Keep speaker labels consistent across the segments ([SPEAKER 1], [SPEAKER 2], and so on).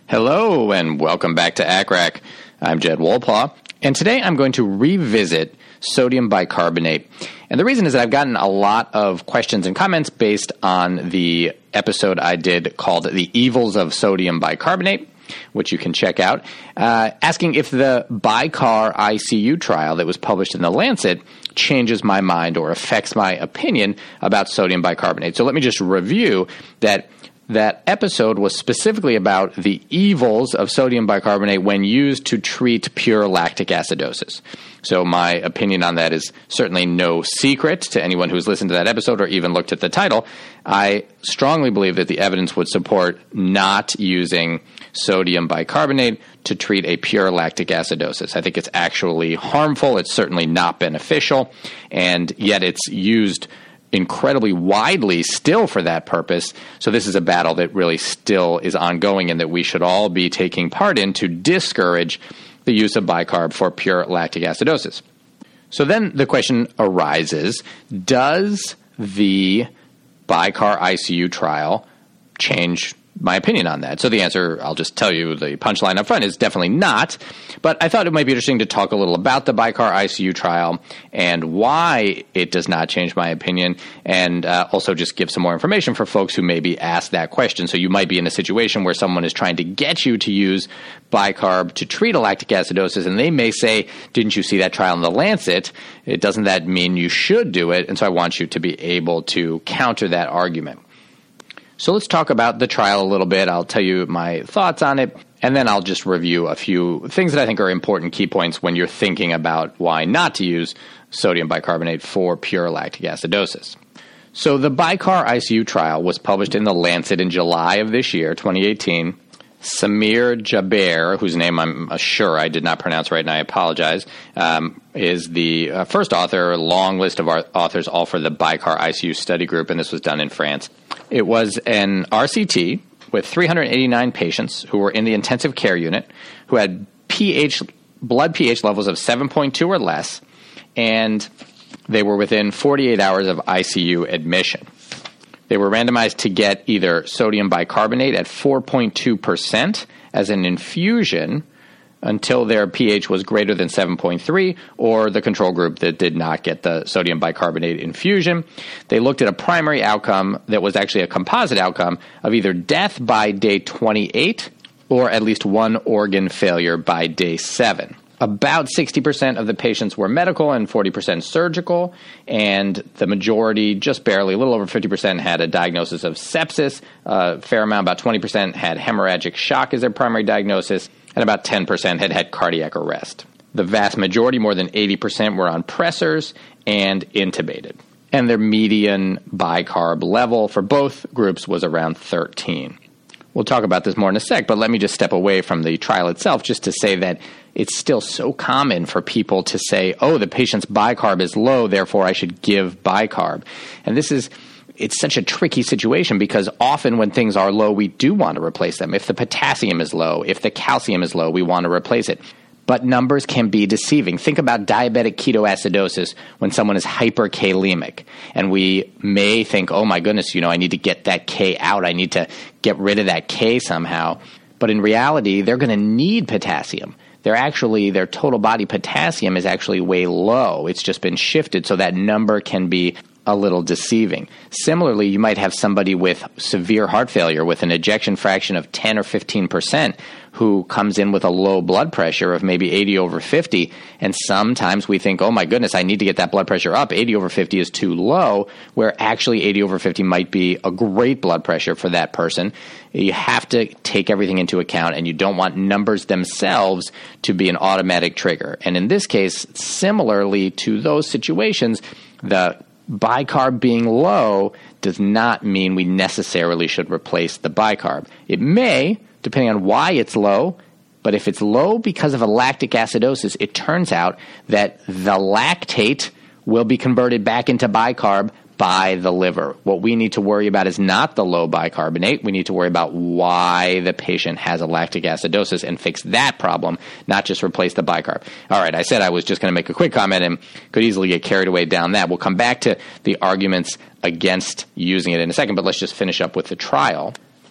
[SPEAKER 1] Hello, and welcome back to ACCRAC. I'm Jed Wolpaw, and today I'm going to revisit sodium bicarbonate. And the reason is that I've gotten a lot of questions and comments based on the episode I did called The Evils of Sodium Bicarbonate, which you can check out, asking if the BICAR ICU trial that was published in The Lancet changes my mind or affects my opinion about sodium bicarbonate. So let me just review that. That episode was specifically about the evils of sodium bicarbonate when used to treat pure lactic acidosis. So my opinion on that is certainly no secret to anyone who's listened to that episode or even looked at the title. I strongly believe that the evidence would support not using sodium bicarbonate to treat a pure lactic acidosis. I think it's actually harmful. It's certainly not beneficial, and yet it's used incredibly widely still for that purpose. So this is a battle that really still is ongoing and that we should all be taking part in to discourage the use of bicarb for pure lactic acidosis. So then the question arises, does the BICAR ICU trial change my opinion on that? So the answer, I'll just tell you the punchline up front, is definitely not. But I thought it might be interesting to talk a little about the BICAR ICU trial and why it does not change my opinion, and also just give some more information for folks who maybe ask that question. So you might be in a situation where someone is trying to get you to use bicarb to treat a lactic acidosis, and they may say, didn't you see that trial in The Lancet? Doesn't that mean you should do it? And so I want you to be able to counter that argument. So let's talk about the trial a little bit. I'll tell you my thoughts on it, and then I'll just review a few things that I think are important key points when you're thinking about why not to use sodium bicarbonate for pure lactic acidosis. So the BICAR ICU trial was published in The Lancet in July of this year, 2018. Samir Jaber, whose name I'm sure I did not pronounce right, and I apologize, is the first author, a long list of authors, all for the BICAR ICU study group, and this was done in France. It was an RCT with 389 patients who were in the intensive care unit who had blood pH levels of 7.2 or less, and they were within 48 hours of ICU admission. They were randomized to get either sodium bicarbonate at 4.2% as an infusion until their pH was greater than 7.3, or the control group that did not get the sodium bicarbonate infusion. They looked at a primary outcome that was actually a composite outcome of either death by day 28 or at least one organ failure by day 7. About 60% of the patients were medical and 40% surgical, and the majority, just barely, a little over 50%, had a diagnosis of sepsis. A fair amount, about 20%, had hemorrhagic shock as their primary diagnosis, and about 10% had had cardiac arrest. The vast majority, more than 80%, were on pressors and intubated. And their median bicarb level for both groups was around 13. We'll talk about this more in a sec, but let me just step away from the trial itself just to say that it's still so common for people to say, oh, the patient's bicarb is low, therefore I should give bicarb. And it's such a tricky situation because often when things are low, we do want to replace them. If the potassium is low, if the calcium is low, we want to replace it. But numbers can be deceiving. Think about diabetic ketoacidosis when someone is hyperkalemic. And we may think, oh my goodness, I need to get that K out. I need to get rid of that K somehow. But in reality, they're going to need potassium. Their total body potassium is actually way low. It's just been shifted, so that number can be a little deceiving. Similarly, you might have somebody with severe heart failure with an ejection fraction of 10 or 15% who comes in with a low blood pressure of maybe 80 over 50, and sometimes we think, oh my goodness, I need to get that blood pressure up. 80 over 50 is too low, where actually 80 over 50 might be a great blood pressure for that person. You have to take everything into account, and you don't want numbers themselves to be an automatic trigger. And in this case, similarly to those situations, the bicarb being low does not mean we necessarily should replace the bicarb. It may, depending on why it's low, but if it's low because of a lactic acidosis, it turns out that the lactate will be converted back into bicarb by the liver. What we need to worry about is not the low bicarbonate. We need to worry about why the patient has a lactic acidosis and fix that problem, not just replace the bicarb. All right, I said I was just going to make a quick comment and could easily get carried away down that. We'll come back to the arguments against using it in a second, but let's just finish up with the trial.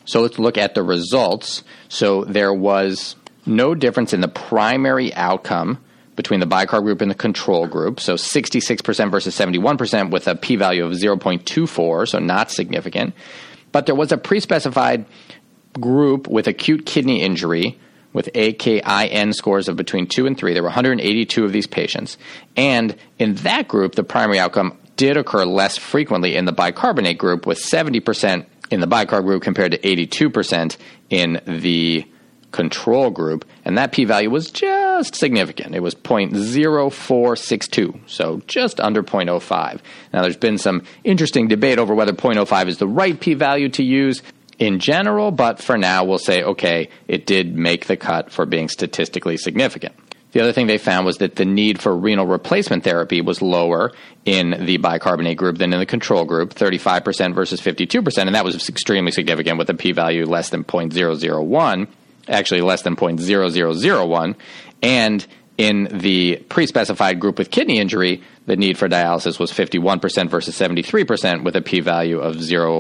[SPEAKER 1] So let's look at the results. So there was no difference in the primary outcome between the bicarb group and the control group. So 66% versus 71% with a p-value of 0.24, so not significant. But there was a pre-specified group with acute kidney injury with AKIN scores of between 2 and 3. There were 182 of these patients. And in that group, the primary outcome did occur less frequently in the bicarbonate group, with 70% in the bicarb group compared to 82% in the control group. And that p-value was just significant. It was 0.0462, so just under 0.05. Now, there's been some interesting debate over whether 0.05 is the right p-value to use in general, but for now, we'll say, okay, it did make the cut for being statistically significant. The other thing they found was that the need for renal replacement therapy was lower in the bicarbonate group than in the control group, 35% versus 52%, and that was extremely significant with a p-value less than 0.001, actually less than 0.0001, and in the pre-specified group with kidney injury, the need for dialysis was 51% versus 73% with a p-value of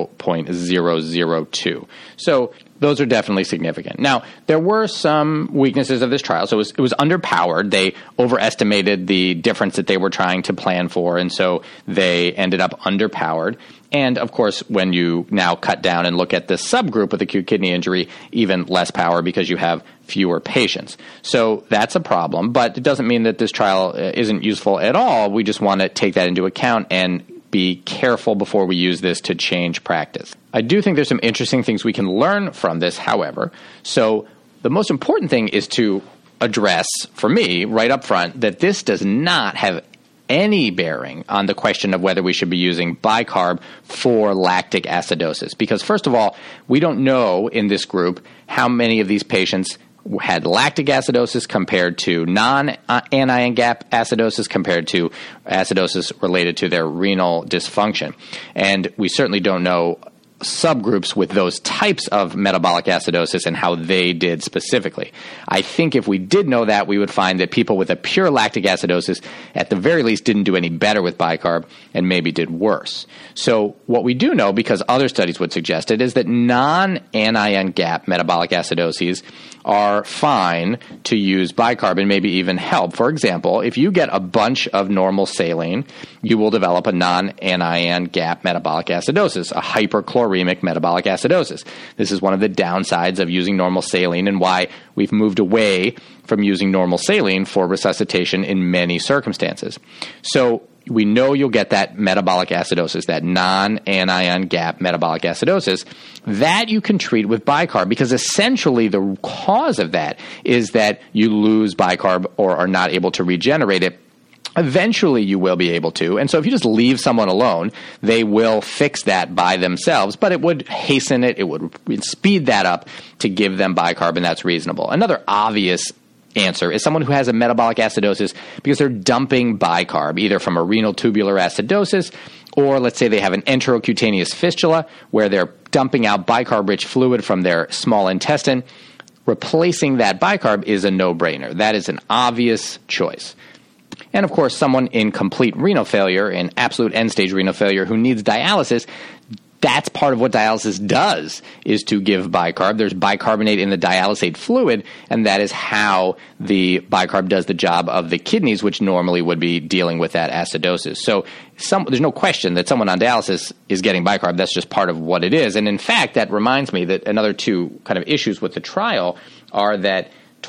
[SPEAKER 1] 0.002. So those are definitely significant. Now, there were some weaknesses of this trial. So it was underpowered. They overestimated the difference that they were trying to plan for, and so they ended up underpowered. And, of course, when you now cut down and look at the subgroup with acute kidney injury, even less power because you have fewer patients. So that's a problem, but it doesn't mean that this trial isn't useful at all. We just want to take that into account and be careful before we use this to change practice. I do think there's some interesting things we can learn from this, however. So the most important thing is to address, for me, right up front, that this does not have any bearing on the question of whether we should be using bicarb for lactic acidosis. Because first of all, we don't know in this group how many of these patients had lactic acidosis compared to non-anion gap acidosis compared to acidosis related to their renal dysfunction. And we certainly don't know subgroups with those types of metabolic acidosis and how they did specifically. I think if we did know that, we would find that people with a pure lactic acidosis at the very least didn't do any better with bicarb and maybe did worse. So what we do know, because other studies would suggest it, is that non-anion gap metabolic acidoses are fine to use bicarb and maybe even help. For example, if you get a bunch of normal saline, you will develop a non-anion gap metabolic acidosis, a hyperchloremic metabolic acidosis. This is one of the downsides of using normal saline and why we've moved away from using normal saline for resuscitation in many circumstances. So we know you'll get that metabolic acidosis, that non-anion gap metabolic acidosis, that you can treat with bicarb, because essentially the cause of that is that you lose bicarb or are not able to regenerate it. Eventually you will be able to, and so if you just leave someone alone, they will fix that by themselves, but it would hasten it, it would speed that up to give them bicarb, and that's reasonable. Another obvious answer is someone who has a metabolic acidosis because they're dumping bicarb, either from a renal tubular acidosis, or let's say they have an enterocutaneous fistula where they're dumping out bicarb-rich fluid from their small intestine. Replacing that bicarb is a no-brainer. That is an obvious choice. And of course, someone in complete renal failure, in absolute end-stage renal failure who needs dialysis, that's part of what dialysis does, is to give bicarb. There's bicarbonate in the dialysate fluid, and that is how the bicarb does the job of the kidneys, which normally would be dealing with that acidosis. So there's no question that someone on dialysis is getting bicarb. That's just part of what it is. And in fact, that reminds me that another two kind of issues with the trial are that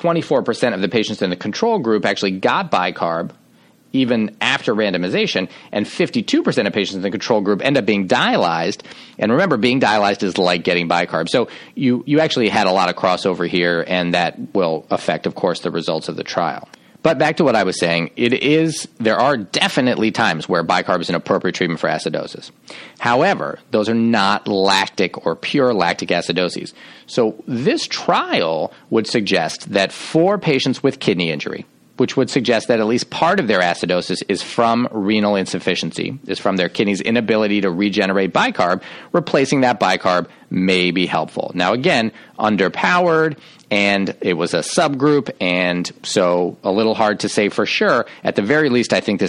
[SPEAKER 1] 24% of the patients in the control group actually got bicarb even after randomization, and 52% of patients in the control group end up being dialyzed. And remember, being dialyzed is like getting bicarb. So you actually had a lot of crossover here, and that will affect, of course, the results of the trial. But back to what I was saying, there are definitely times where bicarb is an appropriate treatment for acidosis. However, those are not lactic or pure lactic acidoses. So this trial would suggest that for patients with kidney injury, which would suggest that at least part of their acidosis is from renal insufficiency, is from their kidneys' inability to regenerate bicarb, replacing that bicarb may be helpful. Now, again, underpowered, and it was a subgroup, and so a little hard to say for sure. At the very least, I think this is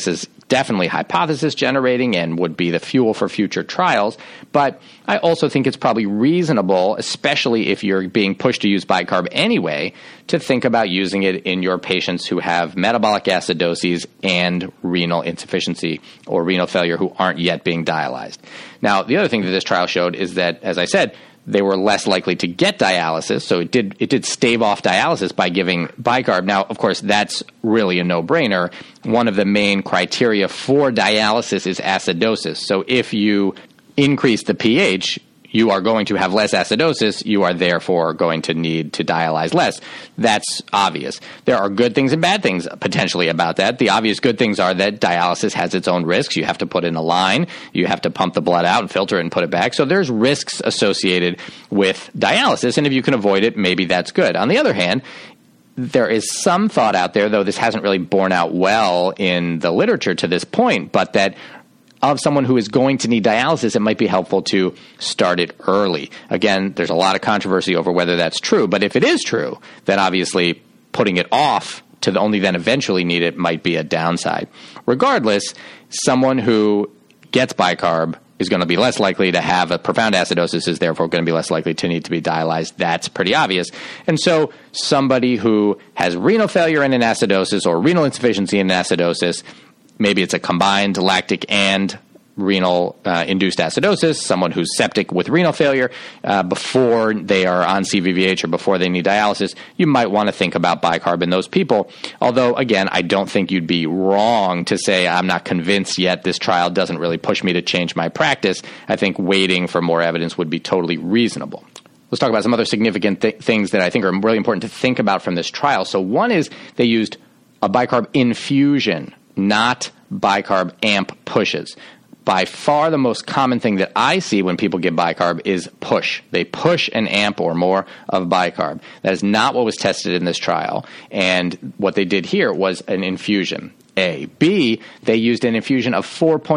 [SPEAKER 1] definitely hypothesis generating and would be the fuel for future trials. But I also think it's probably reasonable, especially if you're being pushed to use bicarb anyway, to think about using it in your patients who have metabolic acidoses and renal insufficiency or renal failure who aren't yet being dialyzed. Now, the other thing that this trial showed is that, as I said, they were less likely to get dialysis, so it did stave off dialysis by giving bicarb. Now, of course, that's really a no-brainer. One of the main criteria for dialysis is acidosis. So if you increase the pH, you are going to have less acidosis. You are therefore going to need to dialyze less. That's obvious. There are good things and bad things potentially about that. The obvious good things are that dialysis has its own risks. You have to put in a line. You have to pump the blood out and filter it and put it back. So there's risks associated with dialysis, and if you can avoid it, maybe that's good. On the other hand, there is some thought out there, though this hasn't really borne out well in the literature to this point, but that of someone who is going to need dialysis, it might be helpful to start it early. Again, there's a lot of controversy over whether that's true, but if it is true, then obviously putting it off to only then eventually need it might be a downside. Regardless, someone who gets bicarb is going to be less likely to have a profound acidosis, is therefore going to be less likely to need to be dialyzed. That's pretty obvious. And so somebody who has renal failure and an acidosis or renal insufficiency and an acidosis, maybe it's a combined lactic and renal induced acidosis, someone who's septic with renal failure before they are on CVVH or before they need dialysis, you might want to think about bicarb in those people. Although, again, I don't think you'd be wrong to say I'm not convinced yet. This trial doesn't really push me to change my practice. I think waiting for more evidence would be totally reasonable. Let's talk about some other significant things that I think are really important to think about from this trial. So one is they used a bicarb infusion, not bicarb amp pushes. By far the most common thing that I see when people give bicarb is push. They push an amp or more of bicarb. That is not what was tested in this trial. And what they did here was an infusion. A. B, they used an infusion of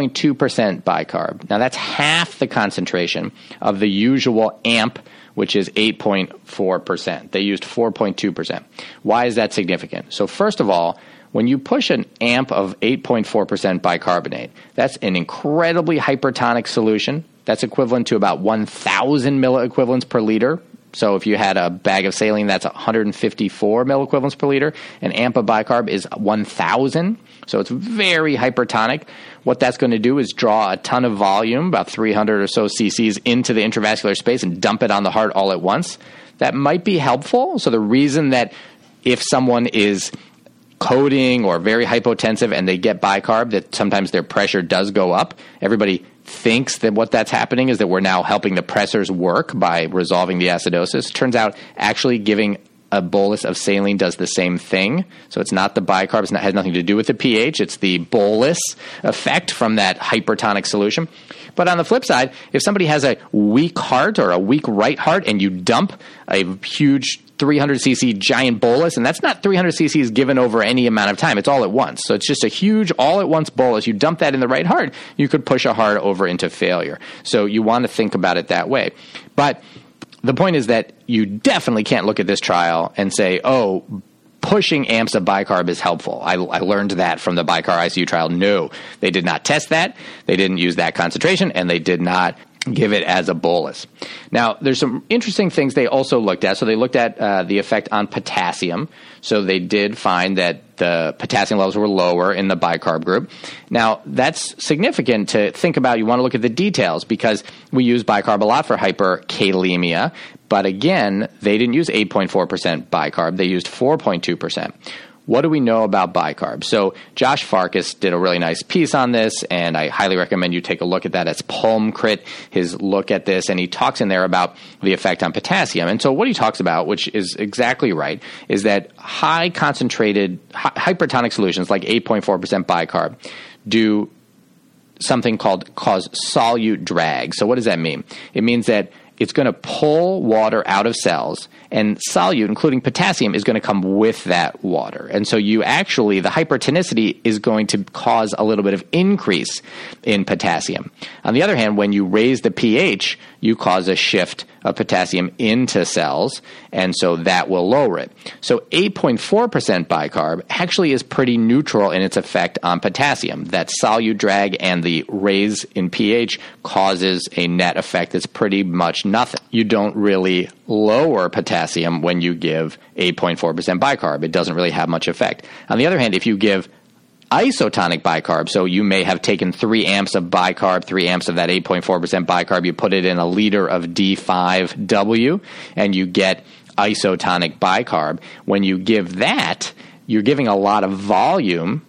[SPEAKER 1] 4.2% bicarb. Now that's half the concentration of the usual amp, which is 8.4%. They used 4.2%. Why is that significant? So first of all, when you push an amp of 8.4% bicarbonate, that's an incredibly hypertonic solution. That's equivalent to about 1,000 milliequivalents per liter. So if you had a bag of saline, that's 154 milliequivalents per liter. An amp of bicarb is 1,000. So it's very hypertonic. What that's going to do is draw a ton of volume, about 300 or so cc's, into the intravascular space and dump it on the heart all at once. That might be helpful. So the reason that if someone is coding or very hypotensive and they get bicarb, that sometimes their pressure does go up. Everybody thinks that what that's happening is that we're now helping the pressors work by resolving the acidosis. Turns out actually giving a bolus of saline does the same thing. So it's not the bicarb. It has nothing to do with the pH. It's the bolus effect from that hypertonic solution. But on the flip side, if somebody has a weak heart or a weak right heart and you dump a huge 300 cc giant bolus, and that's not 300 cc's given over any amount of time. It's all at once. So it's just a huge all-at-once bolus. You dump that in the right heart, you could push a heart over into failure. So you want to think about it that way. But the point is that you definitely can't look at this trial and say, oh, pushing amps of bicarb is helpful. I learned that from the Bicar ICU trial. No, they did not test that. They didn't use that concentration, and they did not give it as a bolus. Now, there's some interesting things they also looked at. So they looked at the effect on potassium. So they did find that the potassium levels were lower in the bicarb group. Now, that's significant to think about. You want to look at the details because we use bicarb a lot for hyperkalemia. But again, they didn't use 8.4% bicarb. They used 4.2%. What do we know about bicarb? So Josh Farkas did a really nice piece on this, and I highly recommend you take a look at that. It's Pulmcrit, his look at this, and he talks in there about the effect on potassium. And so what he talks about, which is exactly right, is that high concentrated hypertonic solutions like 8.4% bicarb do something cause solute drag. So what does that mean? It means that it's going to pull water out of cells, and solute, including potassium, is going to come with that water. And so the hypertonicity is going to cause a little bit of increase in potassium. On the other hand, when you raise the pH, you cause a shift of potassium into cells, and so that will lower it. So 8.4% bicarb actually is pretty neutral in its effect on potassium. That solute drag and the raise in pH causes a net effect that's pretty much nothing. You don't really lower potassium when you give 8.4% bicarb. It doesn't really have much effect. On the other hand, if you give isotonic bicarb, so you may have taken 3 amps of bicarb, 3 amps of that 8.4% bicarb, you put it in a liter of D5W, and you get isotonic bicarb. When you give that, you're giving a lot of volume,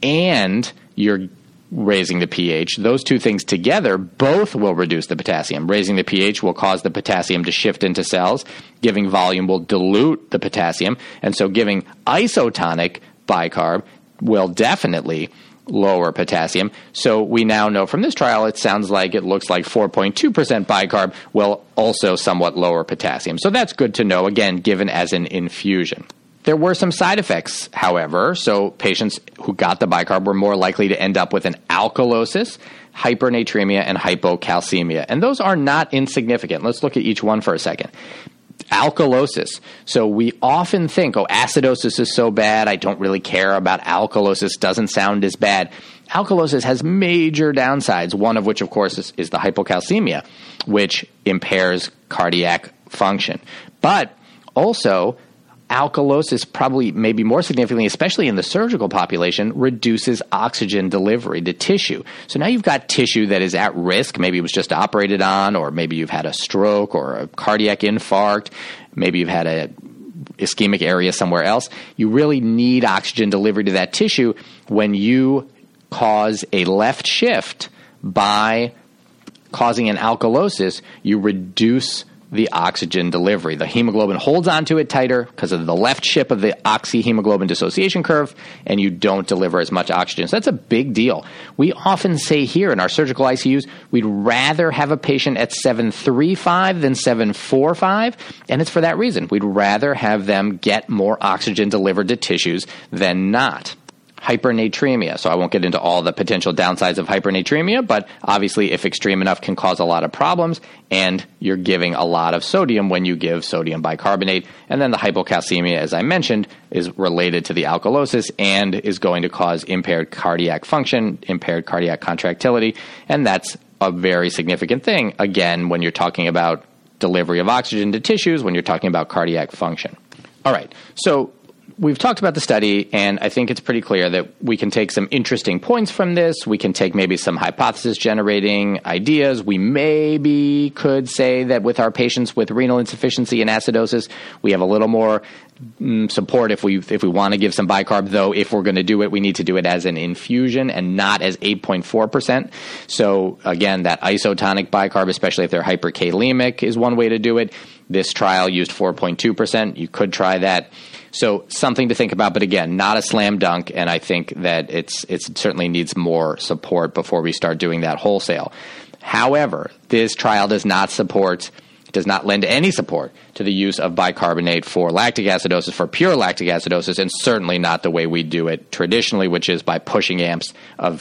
[SPEAKER 1] and you're raising the pH. Those two things together both will reduce the potassium. Raising the pH will cause the potassium to shift into cells. Giving volume will dilute the potassium, and so giving isotonic bicarb will definitely lower potassium. So we now know from this trial, it sounds like it looks like 4.2% bicarb will also somewhat lower potassium. So that's good to know, again, given as an infusion. There were some side effects, however. So patients who got the bicarb were more likely to end up with an alkalosis, hypernatremia, and hypocalcemia. And those are not insignificant. Let's look at each one for a second. Alkalosis. So we often think, acidosis is so bad, I don't really care about alkalosis, doesn't sound as bad. Alkalosis has major downsides, one of which, of course, is the hypocalcemia, which impairs cardiac function. But also, alkalosis probably, maybe more significantly, especially in the surgical population, reduces oxygen delivery to tissue. So now you've got tissue that is at risk. Maybe it was just operated on, or maybe you've had a stroke or a cardiac infarct. Maybe you've had a ischemic area somewhere else. You really need oxygen delivery to that tissue. When you cause a left shift by causing an alkalosis, you reduce the oxygen delivery. The hemoglobin holds onto it tighter because of the left shift of the oxyhemoglobin dissociation curve, and you don't deliver as much oxygen. So that's a big deal. We often say here in our surgical ICUs, we'd rather have a patient at 735 than 745, and it's for that reason. We'd rather have them get more oxygen delivered to tissues than not. Hypernatremia. So I won't get into all the potential downsides of hypernatremia, but obviously if extreme enough can cause a lot of problems, and you're giving a lot of sodium when you give sodium bicarbonate. And then the hypocalcemia, as I mentioned, is related to the alkalosis and is going to cause impaired cardiac function, impaired cardiac contractility, and that's a very significant thing, again, when you're talking about delivery of oxygen to tissues, when you're talking about cardiac function. All right, so we've talked about the study, and I think it's pretty clear that we can take some interesting points from this. We can take maybe some hypothesis-generating ideas. We maybe could say that with our patients with renal insufficiency and acidosis, we have a little more support if we want to give some bicarb, though if we're going to do it, we need to do it as an infusion and not as 8.4%. So again, that isotonic bicarb, especially if they're hyperkalemic, is one way to do it. This trial used 4.2%. You could try that. So something to think about, but again, not a slam dunk, and I think that it certainly needs more support before we start doing that wholesale. However, this trial does not lend any support to the use of bicarbonate for lactic acidosis, for pure lactic acidosis, and certainly not the way we do it traditionally, which is by pushing amps of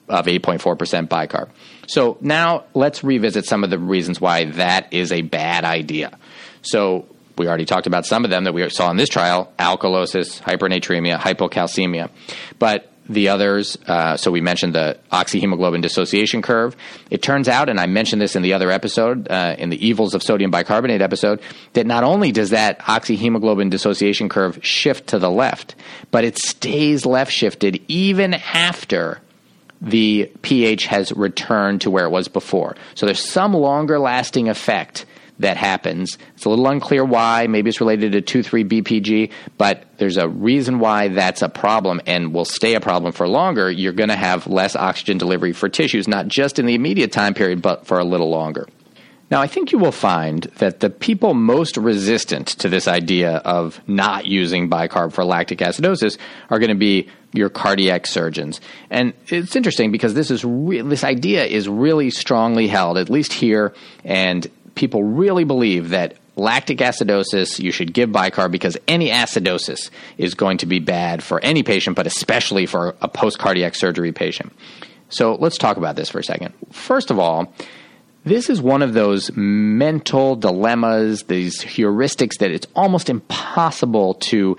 [SPEAKER 1] 8.4% bicarb. So now let's revisit some of the reasons why that is a bad idea. So we already talked about some of them that we saw in this trial: alkalosis, hypernatremia, hypocalcemia. But the others, so we mentioned the oxyhemoglobin dissociation curve. It turns out, and I mentioned this in the other episode, in the evils of sodium bicarbonate episode, that not only does that oxyhemoglobin dissociation curve shift to the left, but it stays left shifted even after the pH has returned to where it was before. So there's some longer lasting effect that happens. It's a little unclear why. Maybe it's related to 2,3-BPG, but there's a reason why that's a problem and will stay a problem for longer. You're going to have less oxygen delivery for tissues, not just in the immediate time period, but for a little longer. Now, I think you will find that the people most resistant to this idea of not using bicarb for lactic acidosis are going to be your cardiac surgeons. And it's interesting because this idea is really strongly held, at least here, and people really believe that lactic acidosis, you should give bicarb because any acidosis is going to be bad for any patient, but especially for a post-cardiac surgery patient. So let's talk about this for a second. First of all, This is one of those mental dilemmas, these heuristics that it's almost impossible to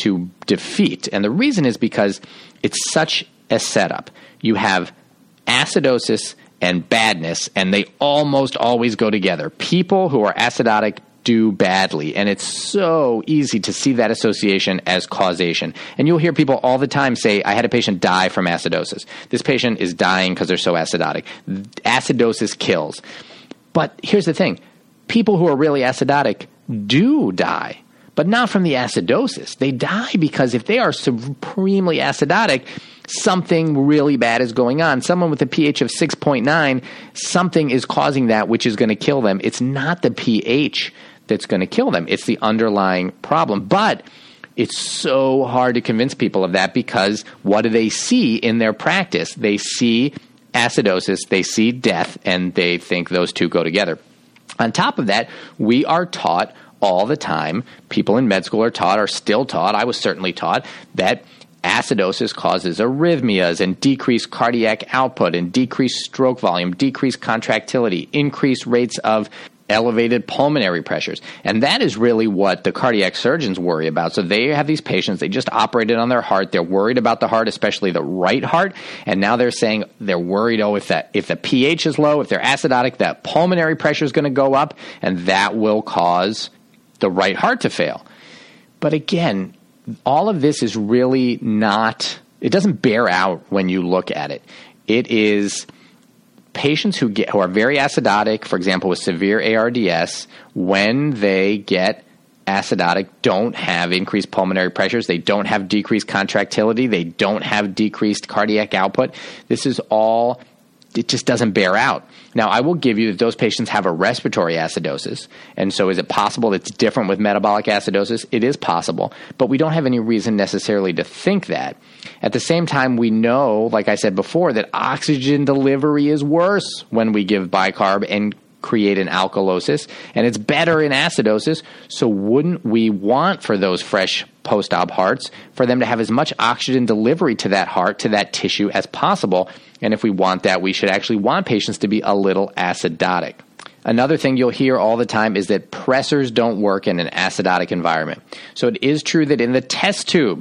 [SPEAKER 1] defeat. And the reason is because it's such a setup. You have acidosis and badness, and they almost always go together. People who are acidotic do badly, and it's so easy to see that association as causation. And you'll hear people all the time say, I had a patient die from acidosis. This patient is dying because they're so acidotic. Acidosis kills. But here's the thing. People who are really acidotic do die, but not from the acidosis. They die because if they are supremely acidotic, something really bad is going on. Someone with a pH of 6.9, something is causing that which is going to kill them. It's not the pH that's going to kill them. It's the underlying problem. But it's so hard to convince people of that because what do they see in their practice? They see acidosis, they see death, and they think those two go together. On top of that, we are taught all the time, people in med school are still taught, I was certainly taught, that acidosis causes arrhythmias and decreased cardiac output and decreased stroke volume, decreased contractility, increased rates of elevated pulmonary pressures. And that is really what the cardiac surgeons worry about. So they have these patients, they just operated on their heart. They're worried about the heart, especially the right heart. And now they're saying they're worried, if the pH is low, if they're acidotic, that pulmonary pressure is going to go up, and that will cause the right heart to fail. But again, all of this is really not, it doesn't bear out when you look at it. It is patients who are very acidotic, for example, with severe ARDS, when they get acidotic, don't have increased pulmonary pressures, they don't have decreased contractility, they don't have decreased cardiac output. This is all, it just doesn't bear out. Now, I will give you that those patients have a respiratory acidosis, and so is it possible it's different with metabolic acidosis? It is possible, but we don't have any reason necessarily to think that. At the same time, we know, like I said before, that oxygen delivery is worse when we give bicarb and create an alkalosis, and it's better in acidosis, so wouldn't we want for those fresh post-op hearts for them to have as much oxygen delivery to that heart, to that tissue as possible? And if we want that, we should actually want patients to be a little acidotic. Another thing you'll hear all the time is that pressors don't work in an acidotic environment. So it is true that in the test tube,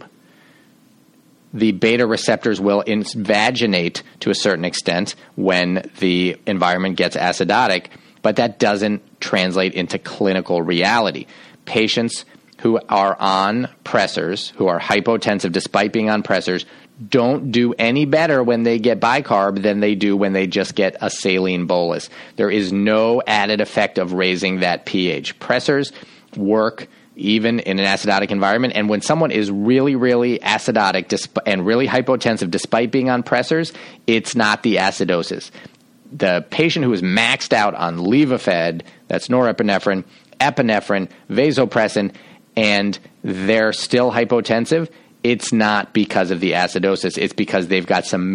[SPEAKER 1] the beta receptors will invaginate to a certain extent when the environment gets acidotic, but that doesn't translate into clinical reality. Patients who are on pressors, who are hypotensive despite being on pressors, don't do any better when they get bicarb than they do when they just get a saline bolus. There is no added effect of raising that pH. Pressors work even in an acidotic environment. And when someone is really, really acidotic and really hypotensive despite being on pressors, it's not the acidosis. The patient who is maxed out on Levophed, that's norepinephrine, epinephrine, vasopressin, and they're still hypotensive, it's not because of the acidosis. It's because they've got some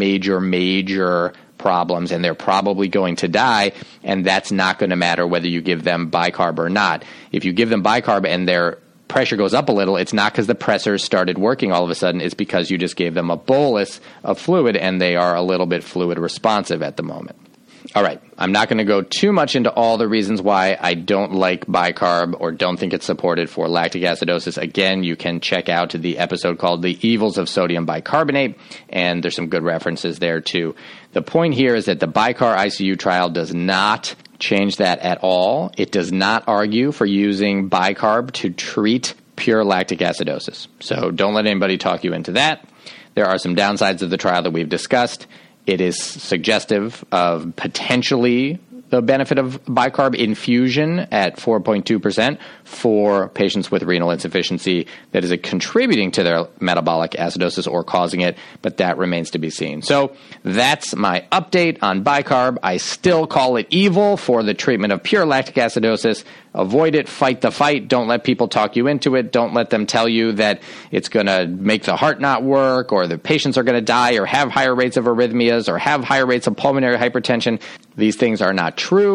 [SPEAKER 1] major problems, and they're probably going to die, and that's not going to matter whether you give them bicarb or not. If you give them bicarb and their pressure goes up a little, it's not because the pressors started working all of a sudden. It's because you just gave them a bolus of fluid, and they are a little bit fluid responsive at the moment. All right, I'm not going to go too much into all the reasons why I don't like bicarb or don't think it's supported for lactic acidosis. Again, you can check out the episode called The Evils of Sodium Bicarbonate, and there's some good references there too. The point here is that the BICAR ICU trial does not change that at all. It does not argue for using bicarb to treat pure lactic acidosis. So don't let anybody talk you into that. There are some downsides of the trial that we've discussed. It is suggestive of potentially the benefit of bicarb infusion at 4.2% for patients with renal insufficiency that is contributing to their metabolic acidosis or causing it, but that remains to be seen. So that's my update on bicarb. I still call it evil for the treatment of pure lactic acidosis. Avoid it, fight the fight. Don't let people talk you into it. Don't let them tell you that it's going to make the heart not work, or the patients are going to die, or have higher rates of arrhythmias, or have higher rates of pulmonary hypertension. These things are not true.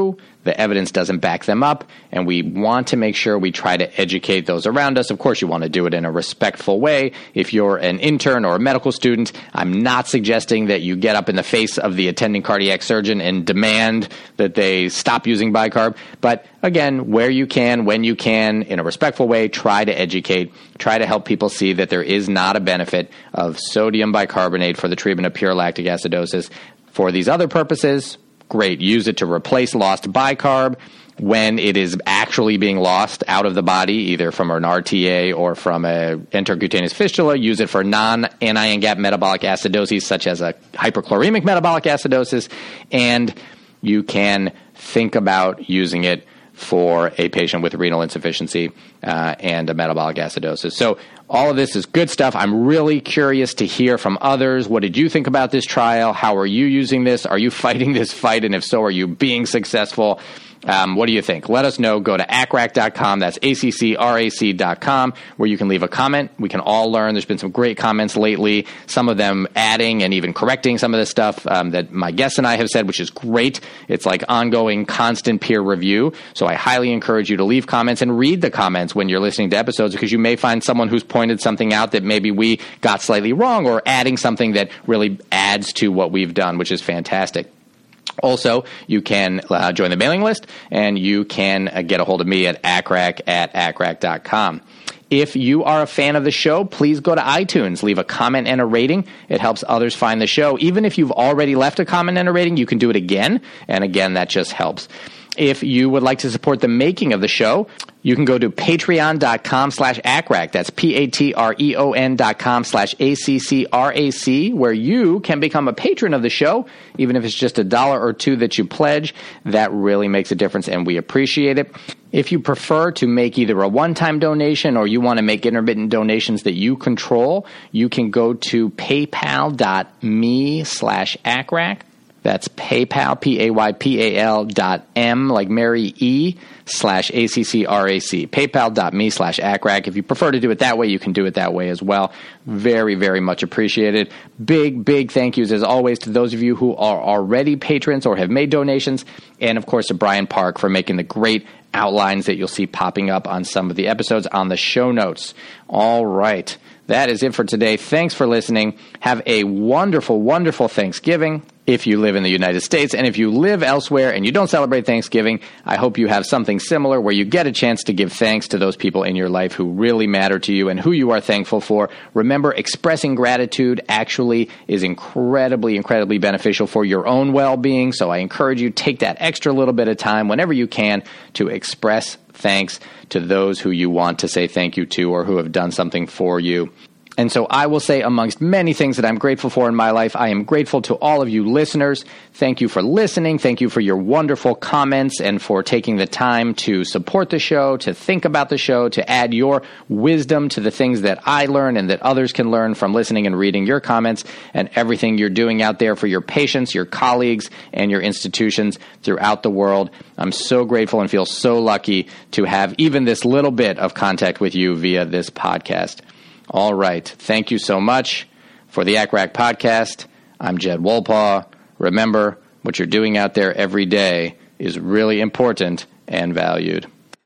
[SPEAKER 1] the evidence doesn't back them up, and we want to make sure we try to educate those around us. Of course, you want to do it in a respectful way. If you're an intern or a medical student, I'm not suggesting that you get up in the face of the attending cardiac surgeon and demand that they stop using bicarb. But again, where you can, when you can, in a respectful way, try to educate, try to help people see that there is not a benefit of sodium bicarbonate for the treatment of pure lactic acidosis. For these other purposes, great. Use it to replace lost bicarb when it is actually being lost out of the body, either from an RTA or from a intercutaneous fistula. Use it for non-anion gap metabolic acidosis, such as a hyperchloremic metabolic acidosis. And you can think about using it for a patient with renal insufficiency and a metabolic acidosis. So all of this is good stuff. I'm really curious to hear from others. What did you think about this trial? How are you using this? Are you fighting this fight? And if so, are you being successful? What do you think? Let us know. Go to accrac.com. That's ACCRAC.com, where you can leave a comment. We can all learn. There's been some great comments lately, some of them adding and even correcting some of the stuff that my guests and I have said, which is great. It's like ongoing, constant peer review. So I highly encourage you to leave comments and read the comments when you're listening to episodes, because you may find someone who's pointed something out that maybe we got slightly wrong, or adding something that really adds to what we've done, which is fantastic. Also, you can join the mailing list, and you can get a hold of me at accrac@accrac.com. If you are a fan of the show, please go to iTunes, leave a comment and a rating. It helps others find the show. Even if you've already left a comment and a rating, you can do it again. And again, that just helps. If you would like to support the making of the show, you can go to patreon.com/ACRAC. That's patreon.com/ACCRAC, where you can become a patron of the show, even if it's just $1 or $2 that you pledge. That really makes a difference, and we appreciate it. If you prefer to make either a one-time donation or you want to make intermittent donations that you control, you can go to paypal.me/ACRAC. That's PayPal, PayPal.m, like Mary E, /ACCRAC. PayPal.me/ACRAC. If you prefer to do it that way, you can do it that way as well. Very, very much appreciated. Big, big thank yous, as always, to those of you who are already patrons or have made donations. And, of course, to Brian Park for making the great outlines that you'll see popping up on some of the episodes on the show notes. All right. That is it for today. Thanks for listening. Have a wonderful, wonderful Thanksgiving if you live in the United States. And if you live elsewhere and you don't celebrate Thanksgiving, I hope you have something similar where you get a chance to give thanks to those people in your life who really matter to you and who you are thankful for. Remember, expressing gratitude actually is incredibly, incredibly beneficial for your own well-being. So I encourage you, take that extra little bit of time whenever you can to express thanks to those who you want to say thank you to or who have done something for you. And so I will say, amongst many things that I'm grateful for in my life, I am grateful to all of you listeners. Thank you for listening. Thank you for your wonderful comments and for taking the time to support the show, to think about the show, to add your wisdom to the things that I learn and that others can learn from listening and reading your comments, and everything you're doing out there for your patients, your colleagues, and your institutions throughout the world. I'm so grateful and feel so lucky to have even this little bit of contact with you via this podcast. All right. Thank you so much for the ACRAC podcast. I'm Jed Wolpaw. Remember, what you're doing out there every day is really important and valued.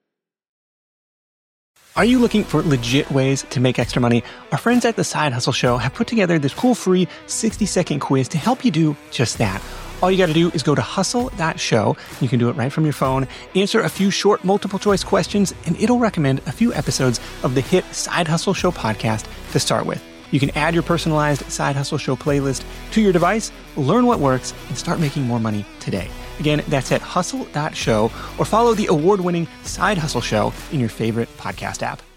[SPEAKER 2] Are you looking for legit ways to make extra money? Our friends at The Side Hustle Show have put together this cool free 60-second quiz to help you do just that. All you got to do is go to hustle.show. You can do it right from your phone. Answer a few short multiple-choice questions, and it'll recommend a few episodes of the hit Side Hustle Show podcast to start with. You can add your personalized Side Hustle Show playlist to your device, learn what works, and start making more money today. Again, that's at hustle.show, or follow the award-winning Side Hustle Show in your favorite podcast app.